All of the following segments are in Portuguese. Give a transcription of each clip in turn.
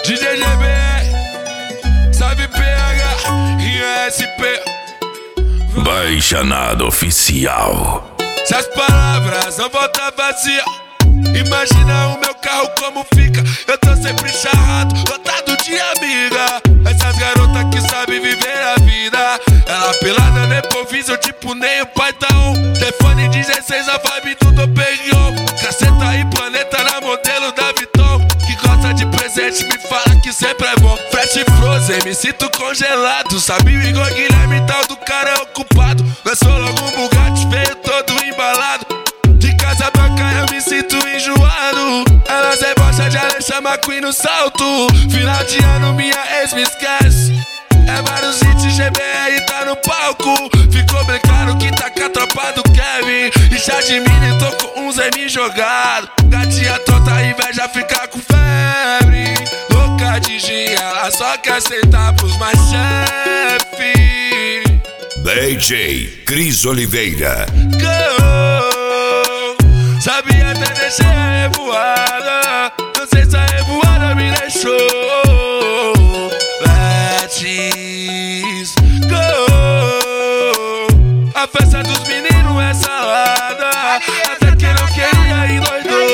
DJ GB, sabe PH, ISP. Baixa Nada Oficial. Se as palavras não voltam vazia, imagina o meu carro como fica. Eu tô sempre charrado, lotado de amiga. Essas garotas que sabem viver a vida. Ela pelada no improviso, tipo nem o pai tá on. Telefone 16, a vibe do Doperion. Caceta e planeta na modelo da Viton. Que gosta de presente, me fala que sempre é bom. Fresh Frozen, me sinto congelado. Sabe o Igor Guilherme, tal do cara é ocupado. Lançou logo um Bugatti, veio todo embalado. De Casa Branca eu me sinto enjoado. Elas debocham de Alexandre McQueen no salto. Final de ano minha ex me esquece. É vários hits, GBR tá no palco. Ficou bem claro que tá com a tropa do Kevin. E já de mini tô com uns M jogado. Gatinha tonta, inveja fica com febre. Louca de gin, ela só quer sentar pros mais chefe. DJ Cris Oliveira. Go, sabia até deixar a revoada. Não sei se a revoada me deixou. Let's go. A festa dos meninos é salada. Até que não queria e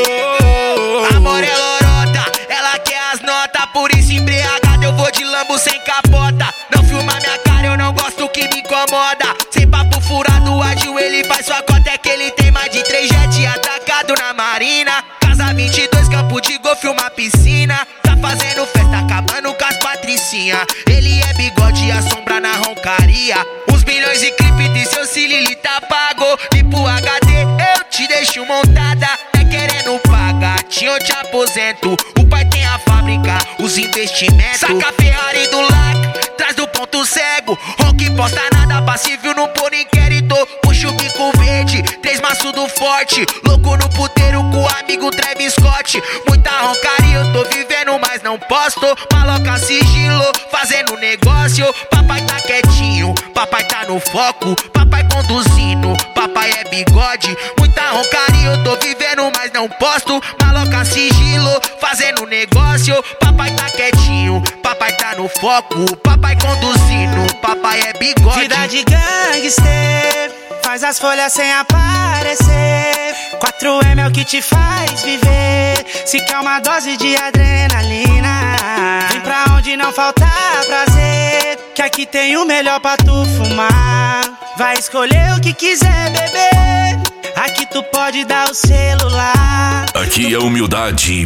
doidou. Amor é lorota, ela quer as notas. Por isso embriagado eu vou de lambo sem capota. Não filma minha cara, eu não gosto que me incomoda. Sem papo furado, ajoelha e faz sua cota. É que ele tem mais de 3 jet atacado na marina. Casa 22, campo de golfe, uma piscina. Tá fazendo festa, acabando com as patricinha. Ele é bigode, a sombra na roncaria. Uns milhões de clipe de seu Cilili tá pago. E pro HD eu te deixo montada. É querendo pagar, eu te aposento. O pai tem a fábrica, os investimentos. Saca a Ferrari do lac, traz do ponto cego. Rock posta nada passível, não por inquérito. Puxa o bico verde, 3 maços do forte. Louco no puteiro com o amigo Travis Scott. Muita roncaria, eu tô vivendo, mas não posto. Maloca sigilo, fazendo negócio. Papai tá quietinho, papai tá no foco. Papai conduzindo, papai é bigode. Muita roncaria, eu tô vivendo, mas não posto. Maloca sigilo, fazendo negócio. Papai tá quietinho, papai tá no foco. Papai conduzindo, papai é bigode. Vida de gangster, faz as folhas sem aparecer. 4M é o que te faz viver. Se quer uma dose de adrenalina, vem pra onde não falta prazer. Que aqui tem o melhor pra tu fumar. Vai escolher o que quiser beber. Aqui tu pode dar o celular. Aqui a humildade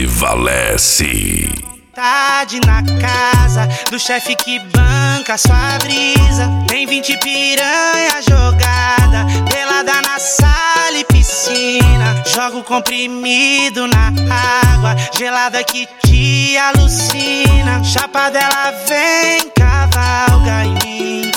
prevalece. Tarde na casa do chefe que banca sua brisa. Tem 20 piranha jogada, pelada na sala e piscina. Jogo comprimido na água gelada que te alucina. Chapa dela vem, cavalga em mim.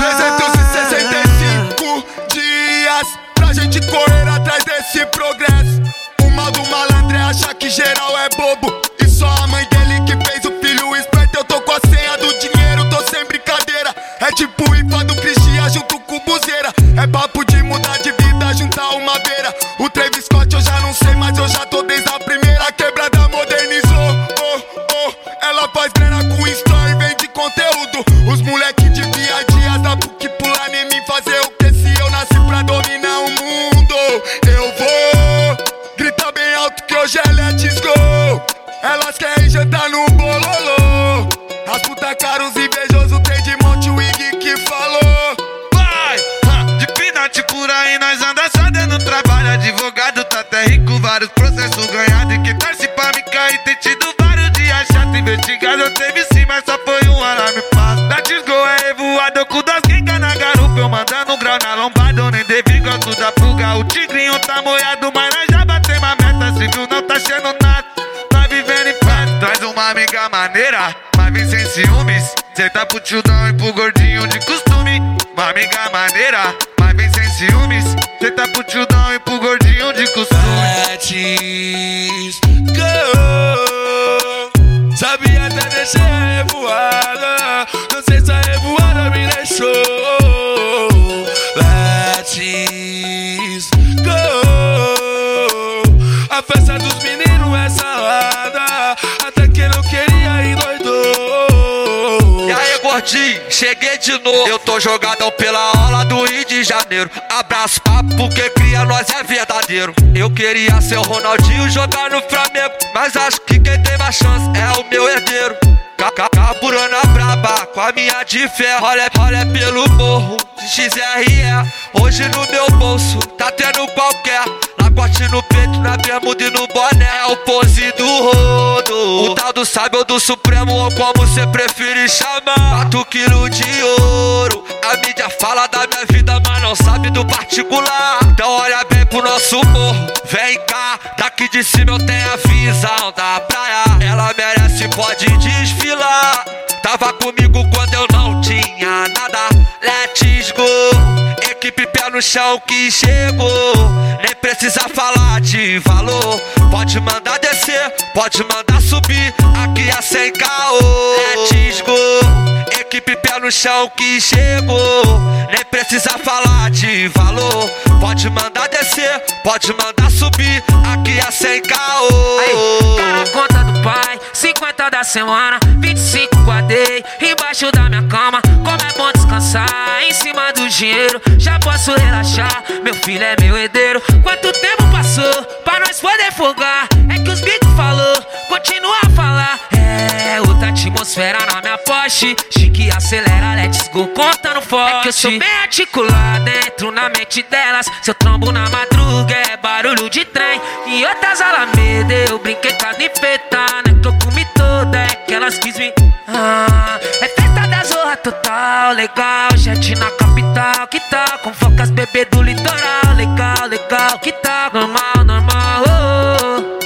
365 dias pra gente correr atrás desse progresso. O mal do malandro é achar que geral é bobo. E só a mãe dele que fez o filho esperto. Eu tô com a senha do dinheiro, tô sem brincadeira. É tipo o IFA do Cristian junto com o Buzeira. É papo de mudar de vida, juntar uma beira. O Travis Scott eu já não sei, mas eu já tô desde a primeira. Quebrada modernizou, oh, oh. Ela faz grana com story, vende conteúdo. Os moleque de dia a dia da PUC pular em mim, fazer o que se eu nasci pra dominar o mundo. Eu vou gritar bem alto que hoje é Let's Go. Elas querem jantar no bololô. As puta caros invejosos, tem de monte o Iggy que falou. Vai, de pinate por aí nós anda só dando trabalho. Advogado tá até rico, vários processos ganhados. E que torce pra me cair, tem tido vários dias chato. Investigado eu teve sim, mas só foi um alarme fácil. Let's Go é revoado, com das quengas na garupa. Eu mandando grau na lombada, eu nem devi, gosto da fuga. O tigrinho tá moiado, mas nós já batemos a meta. Civil não tá cheio nada, nós vivendo em festa. Traz uma amiga maneira, mas vem sem ciúmes. Cê tá pro tildão e pro gordinho de costume. Uma amiga maneira, mas vem sem ciúmes. Cê tá pro tildão e pro gordinho de costume. Let's go. Sabia até deixar a revoada. Não sei se a revoada me deixou. Let's go. A festa dos meninos é salada. Até que não queria Ronaldinho, cheguei de novo. Eu tô jogadão pela aula do Rio de Janeiro. Abraço papo, porque cria nós é verdadeiro. Eu queria ser o Ronaldinho jogar no Flamengo, mas acho que quem tem mais chance é o meu herdeiro. Carburando a braba com a minha de ferro. Olha pelo morro de XRE. Hoje no meu bolso tá tendo qualquer lacote no peito, na bermuda e no boné. É o pose do rodo, o tal do sábio do Supremo, ou como cê preferir chamar. 4 quilos de ouro. A mídia fala da minha vida, mas não sabe do particular. Então olha bem pro nosso morro, vem cá. Daqui de cima eu tenho a visão da praia. Ela merece, pode desfilar. Tava comigo quando eu não tinha nada. Let's go. Equipe pé no chão que chegou. Nem precisa falar de valor. Pode mandar descer, pode mandar subir. Aqui é sem caô. Let's go. Equipe pé no chão que chegou. Nem precisa falar de valor. Pode mandar descer, pode mandar subir. Aqui é sem caô. Aí, tá na conta do pai, 50 da semana, 25 guardei embaixo da minha cama. Como é bom descansar em cima do dinheiro. Já posso relaxar, meu filho é meu herdeiro. Quanto tempo passou pra nós poder folgar? É que os bicos falou, continua a falar. É outra atmosfera na minha Porsche. Chique acelera, let's go, contando forte. É que eu sou bem articulado, entro na mente delas. Se eu trombo na madruga é barulho de trem. Em outras alameda eu brinquei com as enfeitas. Não é que eu comi toda, é que elas quis me... é festa da zorra total, legal. Jet na capital, que tal? Com focas bebê do litoral, legal, legal. Que tal? Normal, normal, oh.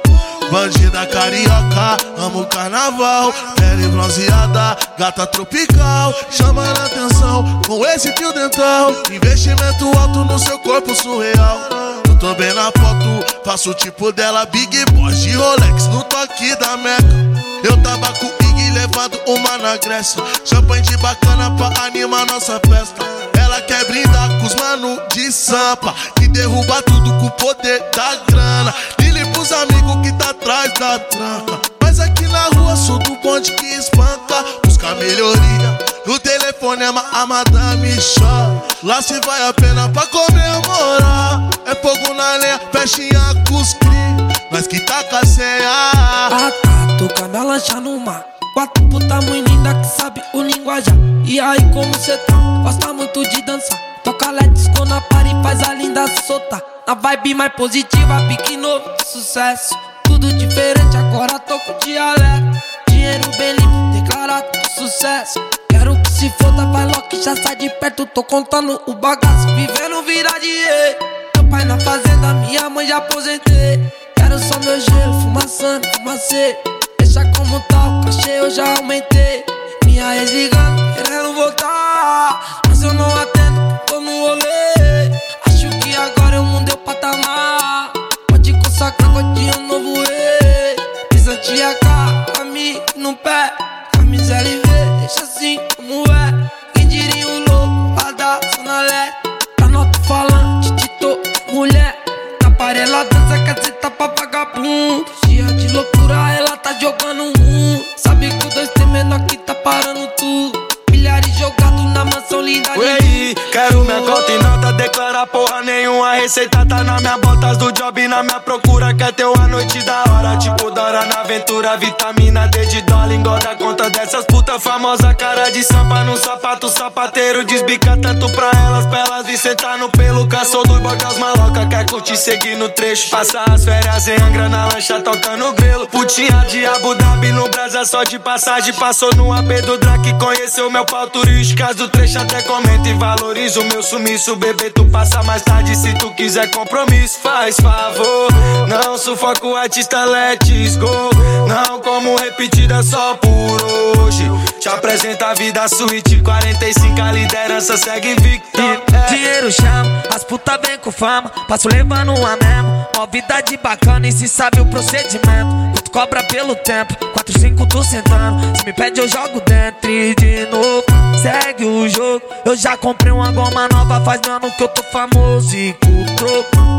Bandida carioca, amo o carnaval. Pele bronzeada, gata tropical. Chamando a atenção com esse fio dental. Investimento alto no seu corpo surreal. Eu tô bem na foto, faço o tipo dela. Big Boss de Rolex no toque da Meca. Eu tava com o Ig levando uma na Grécia. Champanhe de bacana pra animar nossa festa. Ela quer brindar com os mano de Sampa, que derruba tudo com o poder da grana. Lili pros amigos que tá atrás da tranca. Mas aqui na rua sou do bonde que espanca. Busca melhoria, no telefone a madame chora. Lá se vai a pena pra comemorar. É fogo na lenha, festinha com os cri. Nós que tá com a ceia. Toca na lancha no mar. 4 puta muito linda que sabe o linguajar. E aí como cê tá? Gosta muito de dançar. Toca let's go na party, faz a linda soltar. Na vibe mais positiva, pique novo, sucesso. Tudo diferente, agora tô com dialeto. Dinheiro bem limpo, declarado sucesso. Quero que se foda, vai logo que já sai de perto. Tô contando o bagaço, vivendo vida de rei. Meu pai na fazenda, minha mãe já aposentei. Quero só meu gelo, fumaçando, fumacê. Deixa como tá, o cachê eu já aumentei. Minha ex ligando, querendo voltar. Mas eu não atendo, tô no rolê. Acho que agora eu mudei o patamar. Pode consagrar, godinho novo rei. Pisante AK, amigo no pé. Camisa LV, deixa assim como é. Quem diria um louco, lá da Zona Leste. Tá no alto-falante, Tito, mulher. Na parela dança, quer sentar pra vagabundo. Dia de loucura, ela tá jogando um. Sabe que o 2 tem menor que tá parando tudo. Milhares jogados na mansão linda de Ué, quero minha conta e nota, declara porra nenhuma. A receita tá na minha botas do job, na minha procura. Quer ter uma noite da hora, tipo Dora na aventura. Vitamina D de dólar, engorda conta dessas puta famosa. Cara de sampa no sapato, sapateiro desbica tanto pra elas vir sentar no pelo. Caçou dos bordéis maloca, quer curtir, seguir no trecho. Passar as férias em Angra na lancha, tocando grelo. Putinha de Abu Dhabi no Brasa, só de passagem. Passou no AP do Drake, conheceu meu pau turístico. Caso do trecho até comenta e valoriza o meu sumiço. Bebê, tu passa mais tarde se tu quiser compromisso. Faz favor, não sufoca o artista, let's go. Não como repetida só por hoje. Te apresenta a vida suíte, 45 a liderança segue invicta. Dinheiro chama, as puta vem com fama. Passo levando uma mesmo. Novidade bacana e se sabe o procedimento. Tu cobra pelo tempo, 4, 5 tô sentando. Se me pede eu jogo dentro e de novo segue o jogo. Eu já comprei uma goma nova, faz ano que eu tô famoso e com o troco.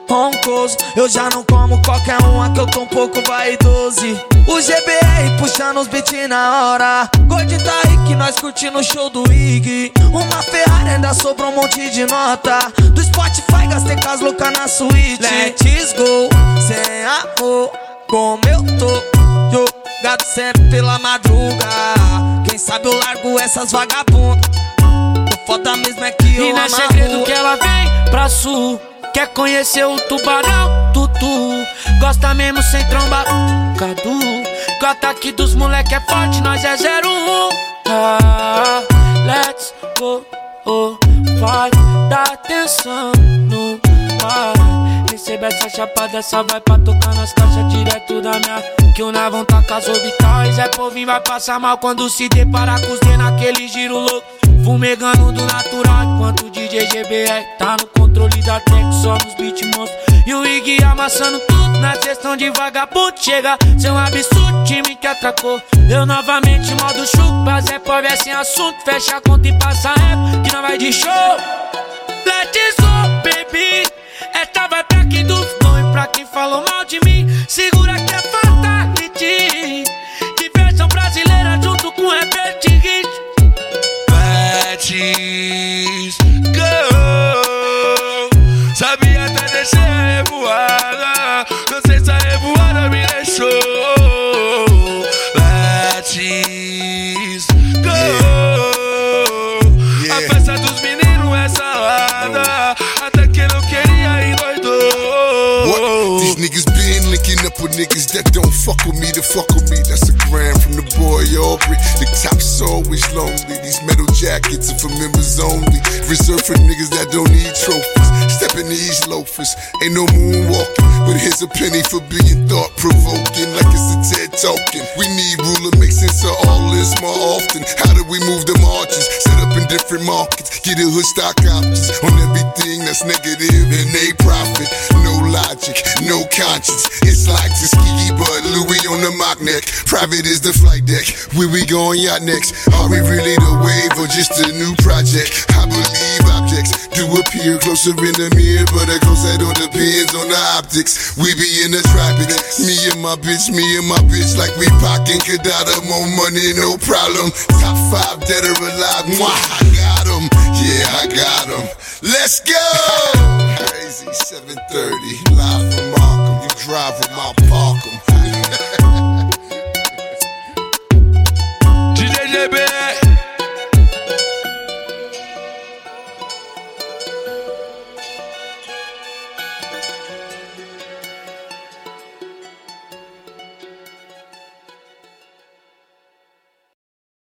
roncoso. Eu já não como qualquer uma que eu tô um pouco vaidoso. O GBR puxando os beats na hora. Gordinho tá aí que nós curtindo o show do Iggy. Uma Ferrari ainda sobrou um monte de nota. Do Spotify gastei com as loucas na suíte. Let's go, sem amor, como eu tô. Jogado sempre pela madruga. Quem sabe eu largo essas vagabundas. O foda mesmo é que eu amo. E não é segredo que ela vem pra sul. Quer conhecer o tubarão, tutu. Gosta mesmo sem tromba, Cadu. Que o ataque dos moleque é forte, nós é 01. Let's go, vai, dá atenção no vai. Recebe essa chapada, essa vai pra tocar nas caixas direto da minha. Que o Navão tá com as orbitais. É povinho, vai passar mal quando se deparar com os D naquele giro louco. Fumegando do natural, enquanto o DJ GBR tá no controle da tech, só nos beat monstros. E o Iggy amassando tudo na sessão de vagabundo. Chega, ser um absurdo, time que atracou. Eu novamente modo chupa, Zé pobre é sem assunto. Fecha a conta e passa rap, que não vai de show. Let's go, baby. Esta vai pra quem duvidou e pra quem falou mal de mim. Segura que é fatality. Diversão brasileira junto com repete hit. Let's go. Sabia até deixar a revoada. Não sei se a revoada me deixou. Let's go. A festa dos meninos é salada. Até quem não queria endoidou. These niggas been linking up with niggas that don't fuck with me to fuck with me. That's a gram from the boy Aubrey. The top's always lonely. These metal jackets are for members only. Reserved for niggas that don't need trophies. Stepping these loafers, ain't no moonwalking. But here's a penny for being thought-provoking, like it's a TED talking. We need ruler, make sense of all this more often. How do we move the marches? Set up in different markets, get a hood stock options on everything that's negative and they profit. No logic, no conscience. It's like Tuskegee, but Louis on the mock neck. Private is the flight deck. Where we going yacht next? Are we really the wave or just a new project? I believe objects do appear closer in the mirror, but of course that all depends on the optics. We be in the tropics, me and my bitch, like we pockin' Kadada, more money, no problem. Top 5 dead or alive, mwah, I got 'em, yeah, I got 'em. Let's go! Crazy 730, live from Markham, you drive 'em, I'll park 'em.